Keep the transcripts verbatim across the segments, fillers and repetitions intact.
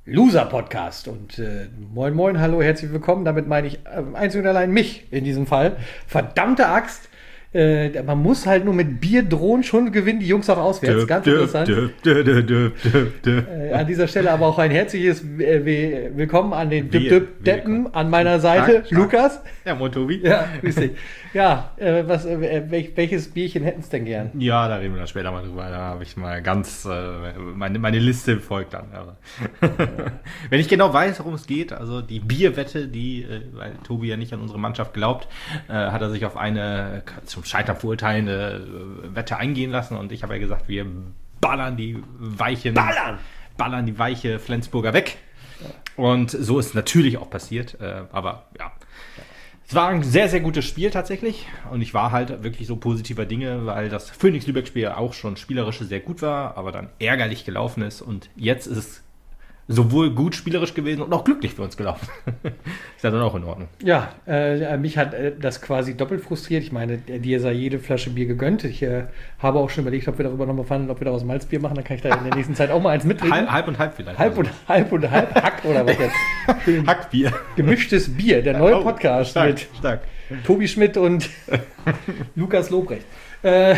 Loser-Podcast. Und äh, moin moin, hallo, herzlich willkommen. Damit meine ich äh, einzig und allein mich in diesem Fall. Verdammte Axt. Äh, man muss halt nur mit Bier drohen, schon gewinnen die Jungs auch auswärts. Ganz interessant. Äh, an dieser Stelle aber auch ein herzliches äh, Willkommen an den Deppen an meiner Seite. Stark, Lukas. Stark. Ja, moin Tobi. Ja, grüß dich. Ja, äh, was, äh, welch, welches Bierchen hätten es denn gern? Ja, da reden wir dann später mal drüber. Da habe ich mal ganz, äh, meine, meine Liste folgt dann. Aber wenn ich genau weiß, worum es geht, also die Bierwette, die, äh, weil Tobi ja nicht an unsere Mannschaft glaubt, äh, hat er sich auf eine zum Scheitern verurteilende äh, Wette eingehen lassen und ich habe ja gesagt, wir ballern die weichen, ballern, ballern die weiche Flensburger weg. Und so ist natürlich auch passiert, äh, aber ja. Es war ein sehr, sehr gutes Spiel tatsächlich und ich war halt wirklich so positiver Dinge, weil das Phoenix-Lübeck-Spiel auch schon spielerisch sehr gut war, aber dann ärgerlich gelaufen ist und jetzt ist es sowohl gut spielerisch gewesen und auch glücklich für uns gelaufen. Ist ja dann auch in Ordnung. Ja, äh, mich hat äh, das quasi doppelt frustriert. Ich meine, dir sei jede Flasche Bier gegönnt. Ich äh, habe auch schon überlegt, ob wir darüber nochmal fahren, ob wir daraus Malzbier machen. Dann kann ich da in der nächsten Zeit auch mal eins mittrinken. Halb, halb und halb vielleicht. Halb und halb und halb. Hack oder was jetzt? Schön. Hackbier. Gemischtes Bier, der neue Podcast stark, mit stark. Tobi Schmidt und Lukas Lobrecht. Äh,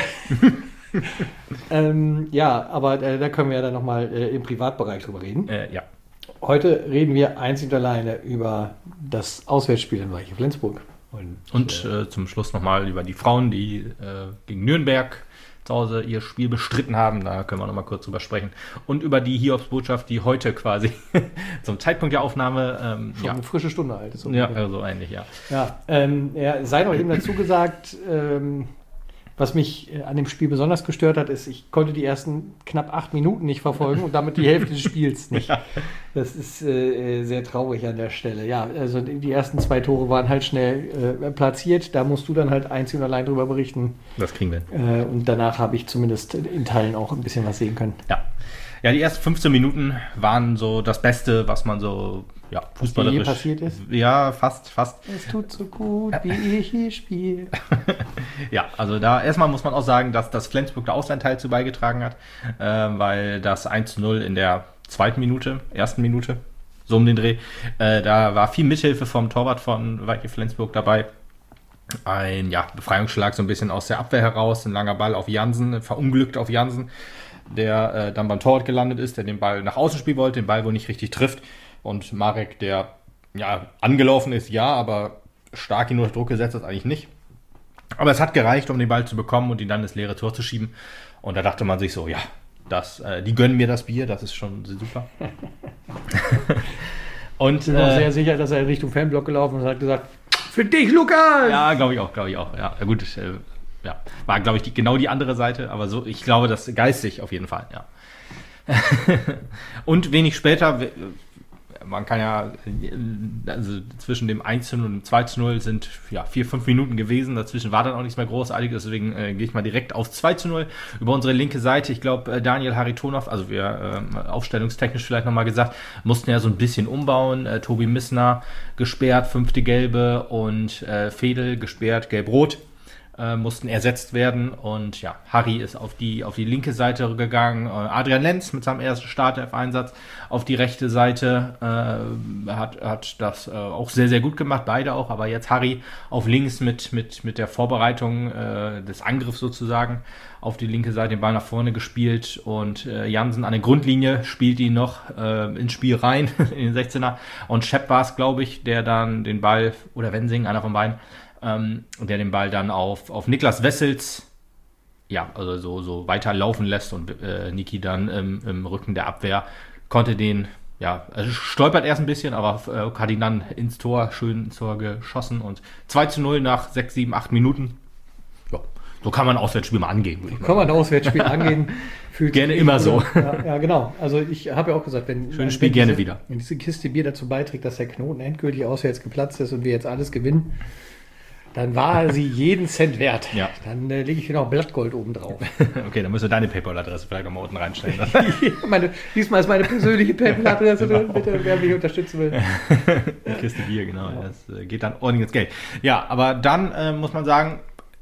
ähm, ja, aber äh, da können wir ja dann nochmal äh, im Privatbereich drüber reden. Äh, ja. Heute reden wir einzig und alleine über das Auswärtsspiel in Weiche Flensburg. Und, und äh, zum Schluss nochmal über die Frauen, die äh, gegen Nürnberg zu Hause ihr Spiel bestritten haben. Da können wir nochmal kurz drüber sprechen. Und über die Hiobsbotschaft, die heute quasi zum Zeitpunkt der Aufnahme ähm, schon ja. eine frische Stunde alt ist. Ja, so also ähnlich, ja. Ja, ähm, ja, sei noch eben dazu gesagt, ähm, was mich an dem Spiel besonders gestört hat, ist, ich konnte die ersten knapp acht Minuten nicht verfolgen und damit die Hälfte des Spiels nicht. Ja. Das ist äh, sehr traurig an der Stelle. Ja, also die ersten zwei Tore waren halt schnell äh, platziert. Da musst du dann halt einzig und allein drüber berichten. Das kriegen wir. Äh, und danach habe ich zumindest in Teilen auch ein bisschen was sehen können. Ja. Ja, die ersten fünfzehn Minuten waren so das Beste, was man so ja, fußballerisch... Was je passiert ist? Ja, fast, fast. Es tut so gut, wie ich hier spiele. Ja, also da erstmal muss man auch sagen, dass das Flensburg der Ausleinteil zu beigetragen hat, äh, weil das eins zu null in der zweiten Minute, ersten Minute, so um den Dreh, äh, da war viel Mithilfe vom Torwart von Weiche Flensburg dabei. Ein ja, Befreiungsschlag so ein bisschen aus der Abwehr heraus, ein langer Ball auf Jansen, verunglückt auf Jansen, der äh, dann beim Torwart gelandet ist, der den Ball nach außen spielen wollte, den Ball wohl nicht richtig trifft. Und Marek, der ja angelaufen ist, ja, aber stark ihn unter Druck gesetzt hat, eigentlich nicht. Aber es hat gereicht, um den Ball zu bekommen und ihn dann ins leere Tor zu schieben. Und da dachte man sich so, ja, das, äh, die gönnen mir das Bier, das ist schon super. Und ich bin auch sehr sicher, dass er in Richtung Fanblock gelaufen ist und hat gesagt, für dich, Lukas! Ja, glaube ich auch, glaube ich auch. Ja, gut, äh, ja, war, glaube ich, die, genau die andere Seite, aber so, ich glaube, das geistig auf jeden Fall, ja. Und wenig später, man kann ja, also zwischen dem eins zu null und dem zwei zu null sind ja vier, fünf Minuten gewesen, dazwischen war dann auch nichts mehr Großartiges, deswegen äh, gehe ich mal direkt auf zwei zu null über unsere linke Seite. Ich glaube, äh, Daniel Haritonov, also wir äh, aufstellungstechnisch vielleicht nochmal gesagt, mussten ja so ein bisschen umbauen. Äh, Tobi Missner gesperrt, fünfte gelbe und äh, Fedel gesperrt, gelb-rot. Mussten ersetzt werden und ja, Harry ist auf die, auf die linke Seite gegangen, Adrian Lenz mit seinem ersten Startelf-Einsatz auf die rechte Seite äh, hat, hat das äh, auch sehr, sehr gut gemacht, beide auch, aber jetzt Harry auf links mit, mit, mit der Vorbereitung äh, des Angriffs sozusagen auf die linke Seite den Ball nach vorne gespielt und äh, Jansen an der Grundlinie spielt ihn noch äh, ins Spiel rein, in den sechzehner und Schepp war es, glaube ich, der dann den Ball, oder Wensing, einer von beiden, Ähm, der den Ball dann auf, auf Niklas Wessels ja, also so, so weiter laufen lässt und äh, Niki dann im, im Rücken der Abwehr konnte den, ja, also stolpert erst ein bisschen, aber äh, hat ihn dann ins Tor, schön ins Tor geschossen und zwei zu null nach sechs, sieben, acht Minuten. Ja, so kann man ein Auswärtsspiel mal angehen. Würde ich mal kann man ein Auswärtsspiel angehen. Gerne immer so. Ja, ja, genau. Also ich habe ja auch gesagt, wenn, Schönes Spiel wenn gerne diese, wieder. Wenn diese Kiste Bier dazu beiträgt, dass der Knoten endgültig auswärts geplatzt ist und wir jetzt alles gewinnen, dann war sie jeden Cent wert. Ja. Dann äh, lege ich hier noch Blattgold oben drauf. Okay, dann müssen wir deine PayPal-Adresse vielleicht noch mal unten reinstellen. meine, diesmal ist meine persönliche PayPal-Adresse drin, bitte, wer mich unterstützen will. Die Kiste Bier, genau. Ja. Das äh, geht dann ordentlich ins Geld. Ja, aber dann äh, muss man sagen,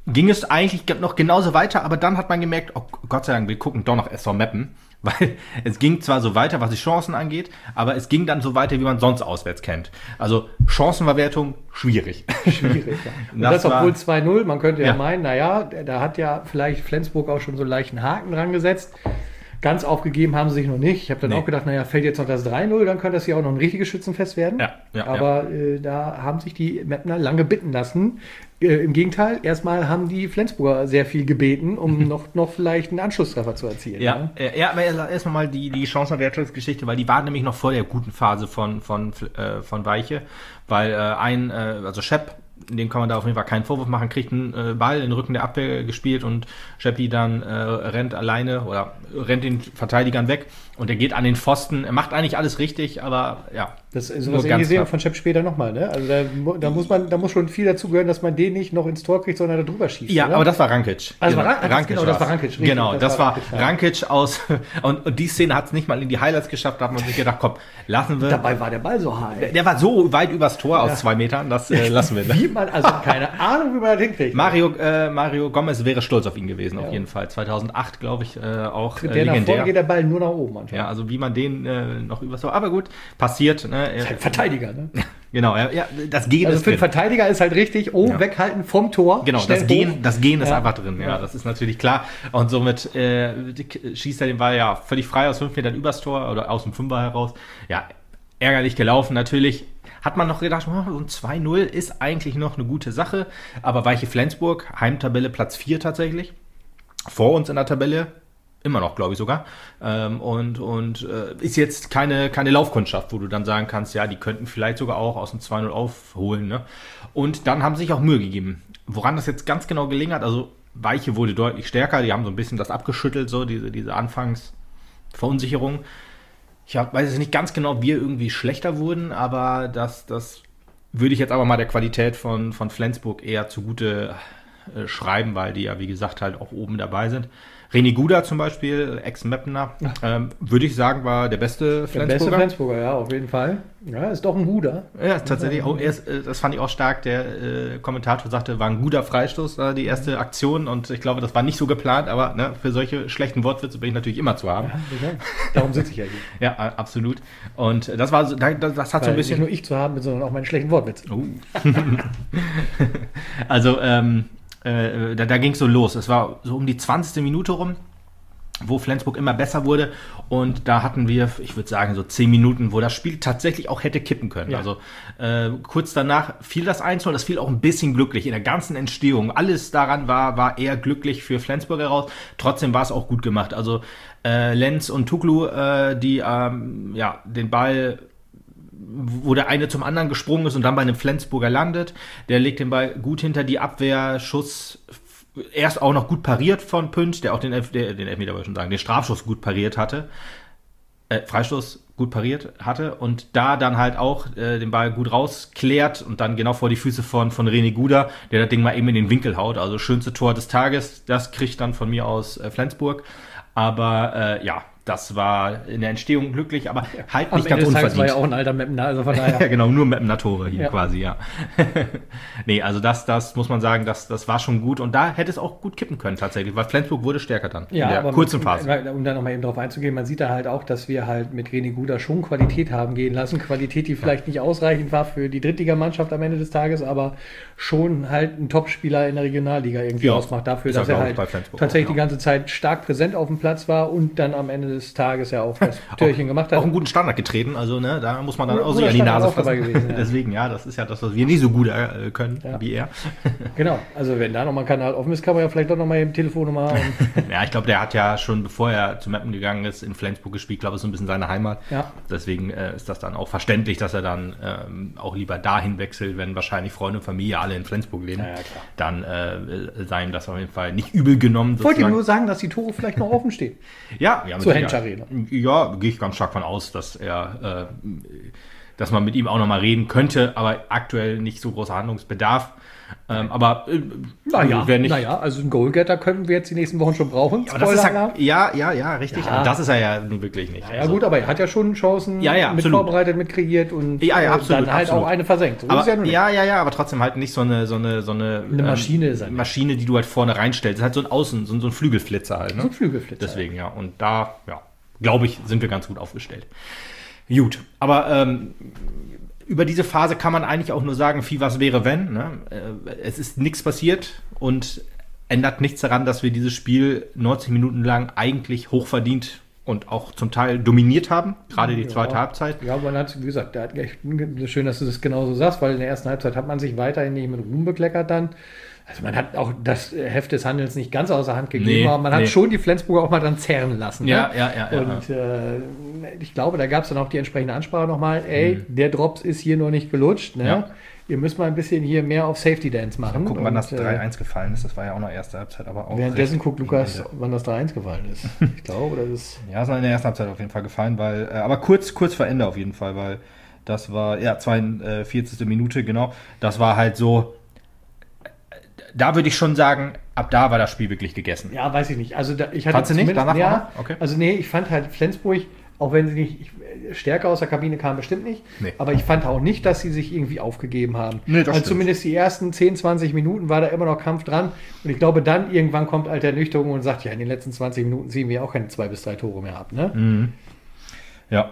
ging es eigentlich noch genauso weiter, aber dann hat man gemerkt, oh Gott sei Dank, wir gucken doch noch S V Meppen, weil es ging zwar so weiter, was die Chancen angeht, aber es ging dann so weiter, wie man sonst auswärts kennt. Also Chancenverwertung, schwierig. Schwierig, ja. Und das, das obwohl zwei null, man könnte ja, ja meinen, naja, da hat ja vielleicht Flensburg auch schon so einen leichten Haken dran gesetzt. Ganz aufgegeben haben sie sich noch nicht. Ich habe dann nee. auch gedacht, naja, fällt jetzt noch das drei null, dann könnte das hier auch noch ein richtiges Schützenfest werden. Ja, ja, Aber ja. Äh, da haben sich die Meppner lange bitten lassen. Äh, Im Gegenteil, erstmal haben die Flensburger sehr viel gebeten, um noch, noch vielleicht einen Anschlusstreffer zu erzielen. Ja, ja, ja aber erstmal mal die, die Chancenverwertungsgeschichte, weil die waren nämlich noch vor der guten Phase von, von, äh, von Weiche, weil äh, ein, äh, also Schepp, dem kann man da auf jeden Fall keinen Vorwurf machen, kriegt einen äh, Ball in den Rücken der Abwehr gespielt und Scheppi dann äh, rennt alleine oder rennt den Verteidigern weg und er geht an den Pfosten. Er macht eigentlich alles richtig, aber ja. Das ist sowas ähnliches sehen wir von Schepp später nochmal, ne? Also da, da muss man, da muss schon viel dazu gehören, dass man den nicht noch ins Tor kriegt, sondern da drüber schießt. Ja, oder? Aber das war Rankic. Also genau. war Rankic, Rankic genau, das war Rankic. Richtig, genau, das, das war Rankic, ja. Rankic aus und, und die Szene hat es nicht mal in die Highlights geschafft, da hat man sich gedacht, komm, lassen wir. Dabei war der Ball so high. Der, der war so weit übers Tor aus ja. zwei Metern, das äh, lassen wir. Wie man, also keine Ahnung, wie man das hinkriegt. Mario, äh, Mario Gomez wäre stolz auf ihn gewesen, ja. auf jeden Fall. zweitausendacht, glaube ich, äh, auch äh, der legendär. Nach vorne geht der Ball nur nach oben. Anscheinend. Ja, also wie man den äh, noch übers Tor, aber gut, passiert. Ne? Das ist halt Verteidiger, ne? Genau, ja, ja, das Gehen also ist für den Verteidiger ist halt richtig, oh, ja. weghalten vom Tor. Genau, das Gehen, hoch. das Gehen ist ja. einfach drin, ja, ja, das ist natürlich klar. Und somit äh, schießt er den Ball ja völlig frei aus fünf Metern übers Tor oder aus dem Fünfer heraus. Ja, ärgerlich gelaufen natürlich. Hat man noch gedacht, oh, so ein zwei null ist eigentlich noch eine gute Sache. Aber Weiche Flensburg, Heimtabelle Platz vier tatsächlich. Vor uns in der Tabelle. Immer noch, glaube ich sogar. Ähm, und und äh, ist jetzt keine, keine Laufkundschaft, wo du dann sagen kannst, ja, die könnten vielleicht sogar auch aus dem zwei null aufholen. Ne? Und dann haben sie sich auch Mühe gegeben. Woran das jetzt ganz genau gelingen hat, also Weiche wurde deutlich stärker, die haben so ein bisschen das abgeschüttelt, so diese, diese Anfangsverunsicherung. Ich hab, weiß jetzt nicht ganz genau, ob wir irgendwie schlechter wurden, aber das, das würde ich jetzt aber mal der Qualität von, von Flensburg eher zugute äh, schreiben, weil die ja, wie gesagt, halt auch oben dabei sind. René Guda zum Beispiel, Ex-Meppener, ähm, würde ich sagen, war der beste Flensburger. Der beste Flensburger, ja, auf jeden Fall. Ja, ist doch ein guter. Ja, tatsächlich. Auch erst, das fand ich auch stark. Der äh, Kommentator sagte, war ein guter Freistoß, äh, die erste Aktion. Und ich glaube, das war nicht so geplant, aber ne, für solche schlechten Wortwitze bin ich natürlich immer zu haben. Ja, darum sitze ich ja hier. Ja, absolut. Und das war so, das, das hat Weil so ein bisschen. Nicht nur ich zu haben bin, sondern auch meine schlechten Wortwitze. Oh. Also, ähm, Äh, da, da ging es so los. Es war so um die zwanzigste Minute rum, wo Flensburg immer besser wurde. Und da hatten wir, ich würde sagen, so zehn Minuten, wo das Spiel tatsächlich auch hätte kippen können. Ja. Also äh, kurz danach fiel das eins null. Das fiel auch ein bisschen glücklich in der ganzen Entstehung. Alles daran war, war eher glücklich für Flensburg heraus. Trotzdem war es auch gut gemacht. Also äh, Lenz und Tuklu, äh, die ähm, ja, den Ball, wo der eine zum anderen gesprungen ist und dann bei einem Flensburger landet. Der legt den Ball gut hinter die Abwehr, Schuss erst auch noch gut pariert von Pünsch, der auch den, Elf, der, den Elfmeter wollte ich schon sagen, den Strafschuss gut pariert hatte. Äh, Freistoß gut pariert hatte und da dann halt auch äh, den Ball gut rausklärt und dann genau vor die Füße von, von René Guda, der das Ding mal eben in den Winkel haut. Also schönste Tor des Tages, das kriegt dann von mir aus äh, Flensburg. Aber äh, ja, das war in der Entstehung glücklich, aber halt nicht ganz unverdient. Das war ja auch ein alter Meppener, also von daher. Ja, genau, nur Meppener Tore hier ja. quasi, ja. Nee, also das, das muss man sagen, das, das war schon gut und da hätte es auch gut kippen können tatsächlich, weil Flensburg wurde stärker dann ja, in der aber kurzen mit, Phase. Um da nochmal eben drauf einzugehen, man sieht da halt auch, dass wir halt mit René Guda schon Qualität haben gehen lassen. Qualität, die vielleicht ja. nicht ausreichend war für die Drittligamannschaft am Ende des Tages, aber schon halt ein Topspieler in der Regionalliga irgendwie ja. ausmacht dafür, dass er halt tatsächlich auch, die ganze Zeit stark präsent auf dem Platz war und dann am Ende des Tages ja auch das Türchen auch, gemacht hat. Auch einen guten Standard getreten, also ne, da muss man dann auch sich an die Nase fassen. Gewesen, ja. Deswegen, ja, das ist ja das, was wir nicht so gut äh, können ja. wie er. Genau, also wenn da nochmal ein Kanal offen ist, kann man ja vielleicht doch nochmal eben Telefonnummer haben. Ja, ich glaube, der hat ja schon, bevor er zu Meppen gegangen ist, in Flensburg gespielt, glaube ich, so ein bisschen seine Heimat. Ja. Deswegen äh, ist das dann auch verständlich, dass er dann ähm, auch lieber dahin wechselt, wenn wahrscheinlich Freunde und Familie alle in Flensburg leben. Ja, ja, klar. Dann äh, sei ihm das auf jeden Fall nicht übel genommen. Ich wollte ihm nur sagen, dass die Tore vielleicht noch offen stehen. Ja, ja, zur Hensch Arena. Ja, gehe ich ganz stark von aus, dass er äh, dass man mit ihm auch nochmal reden könnte, aber aktuell nicht so großer Handlungsbedarf. Ähm, aber äh, naja, wer nicht. Naja, also einen Goalgetter könnten wir jetzt die nächsten Wochen schon brauchen. Ja, das ist ja, ja, ja, ja, richtig. Ja. Aber das ist er ja nun wirklich nicht. Ja, also, gut, aber er hat ja schon Chancen ja, ja, mit absolut. vorbereitet, mit kreiert und ja, ja, absolut, dann halt absolut. auch eine versenkt. So aber, ist ja, ja, ja, ja, aber trotzdem halt nicht so eine, so eine, so eine, eine Maschine, ähm, ist er Maschine, die du halt vorne reinstellst. Das ist halt so ein Außen, so ein, so ein Flügelflitzer halt. Ne? So ein Flügelflitzer. Deswegen, ja. Und da, ja, glaube ich, sind wir ganz gut aufgestellt. Gut, aber ähm, über diese Phase kann man eigentlich auch nur sagen, viel was wäre, wenn. Ne? Es ist nichts passiert und ändert nichts daran, dass wir dieses Spiel neunzig Minuten lang eigentlich hochverdient und auch zum Teil dominiert haben, gerade die ja. zweite Halbzeit. Ja, man hat, wie gesagt, da hat echt, schön, dass du das genauso sagst, weil in der ersten Halbzeit hat man sich weiterhin nicht mit Ruhm bekleckert dann. Also man hat auch das Heft des Handelns nicht ganz außer Hand gegeben, nee, aber man hat nee. schon die Flensburger auch mal dann zerren lassen. Ja, ne? ja, ja, ja. Und äh, ich glaube, da gab es dann auch die entsprechende Ansprache nochmal, ey, mhm. der Drops ist hier noch nicht gelutscht, ne? Ja. Ihr müsst mal ein bisschen hier mehr auf Safety Dance machen. Gucken, wann das drei eins gefallen ist. Das war ja auch noch erste Halbzeit, aber auch. Währenddessen guckt Lukas, wann das drei eins gefallen ist. Ich glaube, das ist. Ja, es war in der ersten Halbzeit auf jeden Fall gefallen, weil, äh, aber kurz, kurz vor Ende auf jeden Fall, weil das war, ja, zweiundvierzigste Minute, genau. Das war halt so. Da würde ich schon sagen, ab da war das Spiel wirklich gegessen. Ja, weiß ich nicht. Also da, ich hatte Fandst du nicht? Danach ja, okay. Also nee, ich fand halt Flensburg, auch wenn sie nicht ich, stärker aus der Kabine kamen, bestimmt nicht. Nee. Aber ich fand auch nicht, dass sie sich irgendwie aufgegeben haben. Nee, das also zumindest die ersten zehn, zwanzig Minuten war da immer noch Kampf dran. Und ich glaube, dann irgendwann kommt halt der Ernüchterung und sagt, ja, in den letzten zwanzig Minuten ziehen wir auch keine zwei bis drei Tore mehr ab. Ne? Mhm. Ja.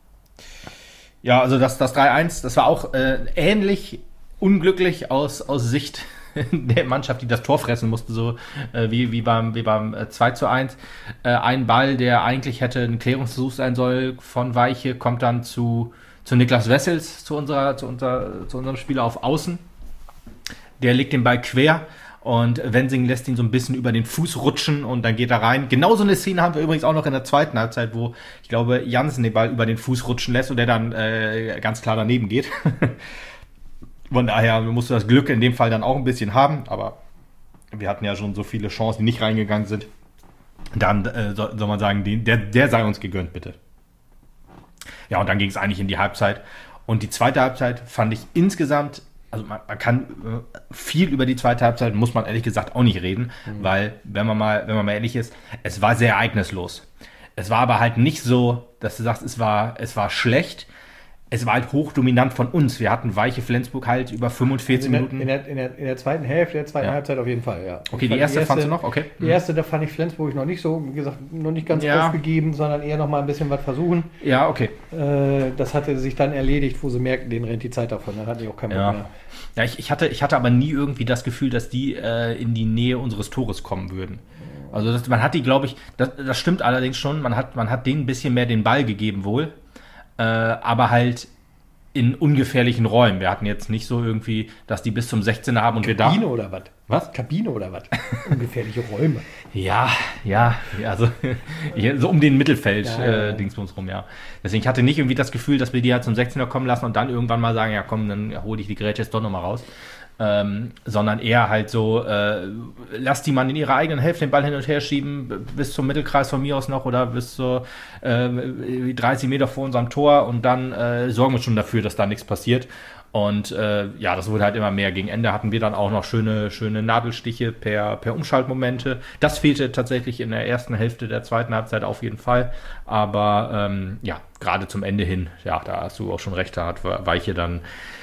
Ja, also das, das drei eins, das war auch äh, ähnlich unglücklich aus, aus Sicht der Mannschaft, die das Tor fressen musste, so äh, wie, wie beim, wie beim äh, zwei zu eins. Äh, ein Ball, der eigentlich hätte ein Klärungsversuch sein soll von Weiche, kommt dann zu, zu Niklas Wessels, zu, unserer, zu, unser, zu unserem Spieler auf Außen. Der legt den Ball quer und Wensing lässt ihn so ein bisschen über den Fuß rutschen und dann geht er rein. Genauso eine Szene haben wir übrigens auch noch in der zweiten Halbzeit, wo ich glaube, Jansen den Ball über den Fuß rutschen lässt und der dann äh, ganz klar daneben geht. Von daher musst du das Glück in dem Fall dann auch ein bisschen haben, aber wir hatten ja schon so viele Chancen, die nicht reingegangen sind. Dann äh, soll, soll man sagen, den, der, der sei uns gegönnt, bitte. Ja, und dann ging es eigentlich in die Halbzeit. Und die zweite Halbzeit fand ich insgesamt, also man, man kann äh, viel über die zweite Halbzeit, muss man ehrlich gesagt auch nicht reden, mhm. weil, wenn man mal, wenn man mal ehrlich ist, es war sehr ereignislos. Es war aber halt nicht so, dass du sagst, es war, es war schlecht. Es war halt hochdominant von uns. Wir hatten Weiche Flensburg halt über fünfundvierzig also in Minuten. Der, in, der, in, der, in der zweiten Hälfte, der zweiten ja. Halbzeit auf jeden Fall, ja. Okay, die erste, die erste fandst du noch? Okay. Die erste, da fand ich Flensburg noch nicht so, wie gesagt, noch nicht ganz ja. aufgegeben, sondern eher noch mal ein bisschen was versuchen. Ja, okay. Äh, das hatte sich dann erledigt, wo sie merkten, denen rennt die Zeit davon. Dann hatte ich auch keinen Bock ja. mehr. Ja, ich, ich, hatte, ich hatte aber nie irgendwie das Gefühl, dass die äh, in die Nähe unseres Tores kommen würden. Also das, man hat die, glaube ich, das, das stimmt allerdings schon, man hat, man hat denen ein bisschen mehr den Ball gegeben wohl, äh, aber halt in ungefährlichen Räumen. Wir hatten jetzt nicht so irgendwie, dass die bis zum sechzehner haben und Kabine wir da... Kabine oder was? Was? Kabine oder was? Ungefährliche Räume. Ja, ja, also so um den Mittelfeld ja, ja, ja. Äh, Dingsbums rum, ja. Deswegen, ich hatte nicht irgendwie das Gefühl, dass wir die halt zum sechzehner kommen lassen und dann irgendwann mal sagen, ja komm, dann hole ich die Geräte jetzt doch nochmal raus. Ähm, sondern eher halt so, äh, lass die Mann in ihrer eigenen Hälfte den Ball hin und her schieben, bis zum Mittelkreis von mir aus noch oder bis so äh, dreißig Meter vor unserem Tor und dann äh, sorgen wir schon dafür, dass da nichts passiert. Und äh, ja, das wurde halt immer mehr. Gegen Ende hatten wir dann auch noch schöne, schöne Nadelstiche per, per Umschaltmomente. Das fehlte tatsächlich in der ersten Hälfte der zweiten Halbzeit auf jeden Fall. Aber ähm, ja, gerade zum Ende hin, ja, da hast du auch schon recht, da hat Weiche dann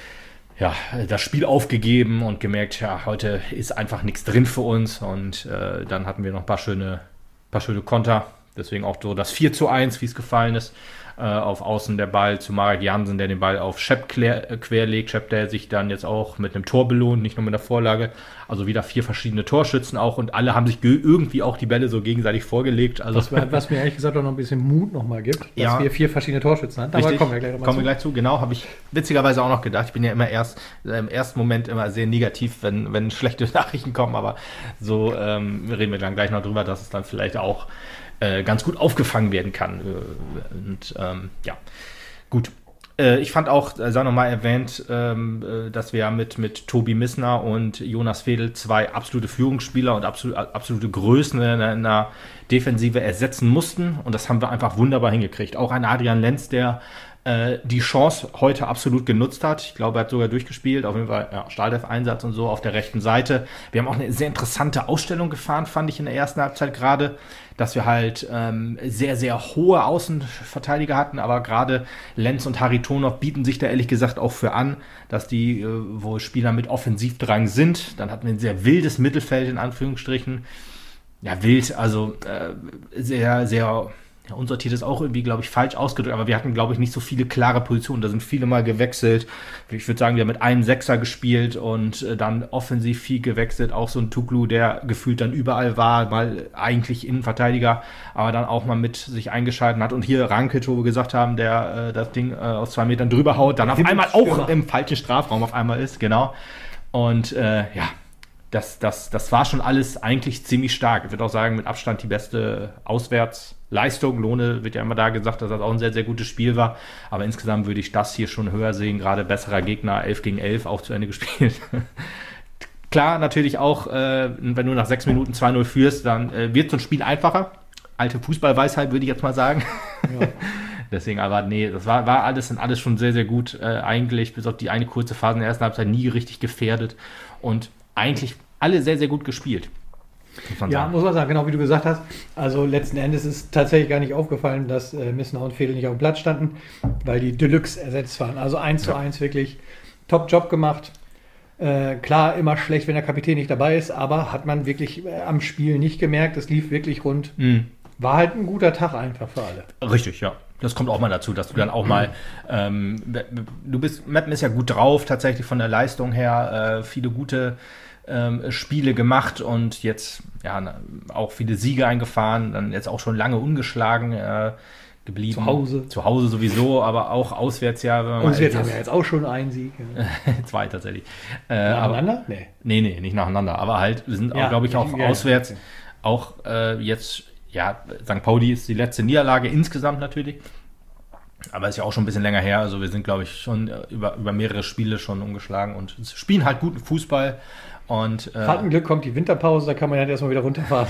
ja, das Spiel aufgegeben und gemerkt, ja, heute ist einfach nichts drin für uns. Und äh, dann hatten wir noch ein paar schöne, paar schöne Konter. Deswegen auch so das vier zu eins, wie es gefallen ist. Äh, auf Außen der Ball zu Marek Jansen, der den Ball auf Schepp quer, äh, querlegt. Schepp, der sich dann jetzt auch mit einem Tor belohnt, nicht nur mit der Vorlage. Also wieder vier verschiedene Torschützen auch. Und alle haben sich ge- irgendwie auch die Bälle so gegenseitig vorgelegt. Also was, was mir ehrlich gesagt auch noch ein bisschen Mut nochmal gibt, dass ja. wir vier verschiedene Torschützen hatten. Aber kommen wir gleich nochmal kommen zu. wir gleich zu. Genau, habe ich witzigerweise auch noch gedacht. Ich bin ja immer erst äh, im ersten Moment immer sehr negativ, wenn, wenn schlechte Nachrichten kommen. Aber so ähm, reden wir dann gleich noch drüber, dass es dann vielleicht auch ganz gut aufgefangen werden kann. Und ähm, ja, gut. Äh, ich fand auch, äh, sei nochmal erwähnt, ähm, äh, dass wir mit, mit Tobi Missner und Jonas Fedel zwei absolute Führungsspieler und absolut, absolute Größen in der, in der Defensive ersetzen mussten. Und das haben wir einfach wunderbar hingekriegt. Auch ein Adrian Lenz, der äh, die Chance heute absolut genutzt hat. Ich glaube, er hat sogar durchgespielt, auf jeden Fall ja, Stahldev-Einsatz und so auf der rechten Seite. Wir haben auch eine sehr interessante Ausstellung gefahren, fand ich in der ersten Halbzeit gerade, dass wir halt ähm, sehr, sehr hohe Außenverteidiger hatten, aber gerade Lenz und Haritonov bieten sich da ehrlich gesagt auch für an, dass die, äh, wo Spieler mit Offensivdrang sind. Dann hatten wir ein sehr wildes Mittelfeld in Anführungsstrichen. Ja, wild, also äh, sehr, sehr ja, unsortiert ist auch irgendwie, glaube ich, falsch ausgedrückt, aber wir hatten, glaube ich, nicht so viele klare Positionen. Da sind viele mal gewechselt. Ich würde sagen, wir haben mit einem Sechser gespielt und äh, dann offensiv viel gewechselt. Auch so ein Tuklu, der gefühlt dann überall war, mal eigentlich Innenverteidiger, aber dann auch mal mit sich eingeschalten hat. Und hier Rankic, wo wir gesagt haben, der äh, das Ding äh, aus zwei Metern drüber haut, dann auf einmal auch im falschen Strafraum auf einmal ist, genau. Und äh, ja, Das, das, das war schon alles eigentlich ziemlich stark. Ich würde auch sagen, mit Abstand die beste Auswärtsleistung. Lohne wird ja immer da gesagt, dass das auch ein sehr, sehr gutes Spiel war. Aber insgesamt würde ich das hier schon höher sehen. Gerade besserer Gegner, elf gegen elf, auch zu Ende gespielt. Klar, natürlich auch, äh, wenn du nach sechs Minuten zwei null führst, dann äh, wird so ein Spiel einfacher. Alte Fußballweisheit, würde ich jetzt mal sagen. Ja. Deswegen, aber nee, das war, war alles und alles schon sehr, sehr gut. Äh, eigentlich, bis auf die eine kurze Phase in der ersten Halbzeit, nie richtig gefährdet. Und eigentlich alle sehr, sehr gut gespielt. Muss ja, sagen. muss man sagen, genau wie du gesagt hast. Also letzten Endes ist tatsächlich gar nicht aufgefallen, dass äh, Missenau und Fedel nicht auf dem Platz standen, weil die Deluxe ersetzt waren. Also eins ja. zu eins wirklich Top-Job gemacht. Äh, klar, immer schlecht, wenn der Kapitän nicht dabei ist, aber hat man wirklich äh, am Spiel nicht gemerkt. Es lief wirklich rund. Mhm. War halt ein guter Tag einfach für alle. Richtig, ja. Das kommt auch mal dazu, dass du dann auch mal, ähm, du bist, Meppen ist ja gut drauf, tatsächlich von der Leistung her, äh, viele gute ähm, Spiele gemacht und jetzt ja auch viele Siege eingefahren, dann jetzt auch schon lange ungeschlagen äh, geblieben. Zu Hause. Zu Hause sowieso, aber auch auswärts ja. Auswärts haben wir jetzt auch schon einen Sieg. Ja. Zwei tatsächlich. Äh, nacheinander? Aber, nee. Nee, nee, nicht nacheinander, aber halt, wir sind, ja, glaube ich, auch ja, auswärts, okay. auch äh, jetzt. Ja, Sankt Pauli ist die letzte Niederlage insgesamt natürlich. Aber ist ja auch schon ein bisschen länger her. Also wir sind, glaube ich, schon über, über mehrere Spiele schon umgeschlagen und spielen halt guten Fußball. Und, äh, Glück kommt die Winterpause, da kann man ja erstmal wieder runterfahren.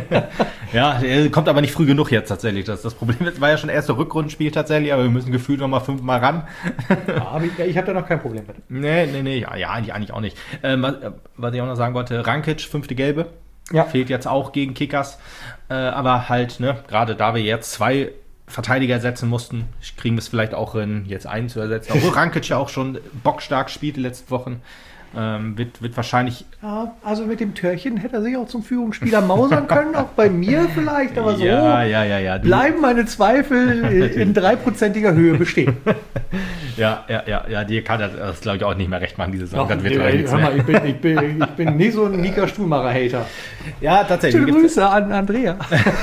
Ja, kommt aber nicht früh genug jetzt tatsächlich. Das, das Problem war ja schon erste Rückrundenspiel tatsächlich, aber wir müssen gefühlt noch mal fünfmal ran. Ja, aber ich, ich habe da noch kein Problem mit. Nee, nee, nee, ja, ja eigentlich, eigentlich auch nicht. Ähm, was, was ich auch noch sagen wollte, Rankic, fünfte Gelbe. Ja. Fehlt jetzt auch gegen Kickers. Äh, aber halt, ne, gerade da wir jetzt zwei Verteidiger ersetzen mussten, kriegen wir es vielleicht auch hin, jetzt einen zu ersetzen. Obwohl Rankic ja auch schon bockstark spielt die letzten Wochen. Ähm, wird, wird wahrscheinlich... Ja, also mit dem Törchen hätte er sich auch zum Führungsspieler mausern können, auch bei mir vielleicht, aber so ja, ja, ja, ja. bleiben meine Zweifel in dreiprozentiger Höhe bestehen. Ja, ja, ja, ja, dir kann das, das glaube ich, auch nicht mehr recht machen, diese Saison. Das wird ey, hör mal, ich bin, ich, bin, ich bin nicht so ein Mika Stuhlmacher-Hater. Ja, tatsächlich. Schöne Grüße an Andrea.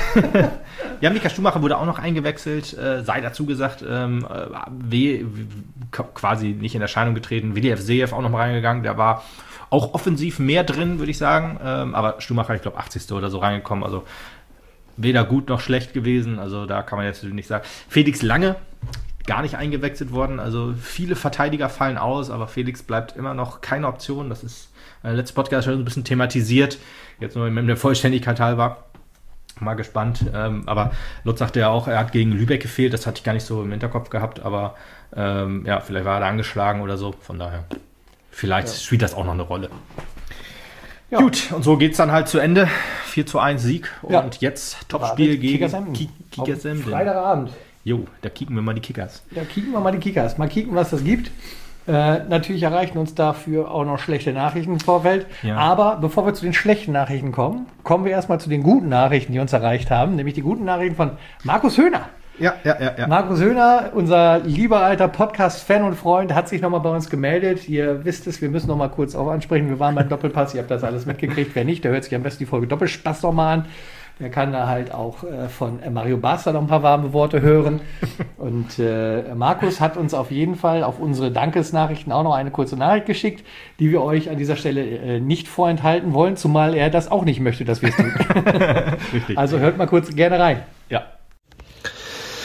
Ja, Mika Stuhlmacher wurde auch noch eingewechselt, äh, sei dazu gesagt, ähm, w, w, quasi nicht in Erscheinung getreten. W D F Seev auch noch mal reingegangen, der war auch offensiv mehr drin, würde ich sagen. Ähm, aber Stuhlmacher, ich glaube, achtzigste oder so reingekommen. Also weder gut noch schlecht gewesen. Also da kann man jetzt nicht sagen. Felix Lange, gar nicht eingewechselt worden. Also viele Verteidiger fallen aus, aber Felix bleibt immer noch keine Option. Das ist äh, letztes Podcast schon ein bisschen thematisiert. Jetzt nur mit der Vollständigkeit halber. Mal gespannt. Ähm, aber Lutz sagte ja auch, er hat gegen Lübeck gefehlt. Das hatte ich gar nicht so im Hinterkopf gehabt. Aber ähm, ja, vielleicht war er da angeschlagen oder so. Von daher, vielleicht ja. spielt das auch noch eine Rolle. Ja. Gut, und so geht es dann halt zu Ende. vier zu eins Sieg. Und ja. jetzt Topspiel gegen Kickers Emden. Freitagabend. Jo, da kicken wir mal die Kickers. Da kicken wir mal die Kickers. Mal kicken, was das gibt. Äh, natürlich erreichen uns dafür auch noch schlechte Nachrichten im Vorfeld. Ja. Aber bevor wir zu den schlechten Nachrichten kommen, kommen wir erstmal zu den guten Nachrichten, die uns erreicht haben. Nämlich die guten Nachrichten von Markus Höhner. Ja, ja, ja, ja. Markus Höhner, unser lieber alter Podcast-Fan und Freund, hat sich nochmal bei uns gemeldet. Ihr wisst es, wir müssen nochmal kurz auch ansprechen. Wir waren beim Doppelpass, ihr habt das alles mitgekriegt. Wer nicht, der hört sich am besten die Folge Doppelspaß nochmal an. Der kann da halt auch äh, von äh, Mario Basler noch ein paar warme Worte hören. Und äh, Markus hat uns auf jeden Fall auf unsere Dankesnachrichten auch noch eine kurze Nachricht geschickt, die wir euch an dieser Stelle äh, nicht vorenthalten wollen, zumal er das auch nicht möchte, dass wir es tun. Also hört mal kurz gerne rein. Ja.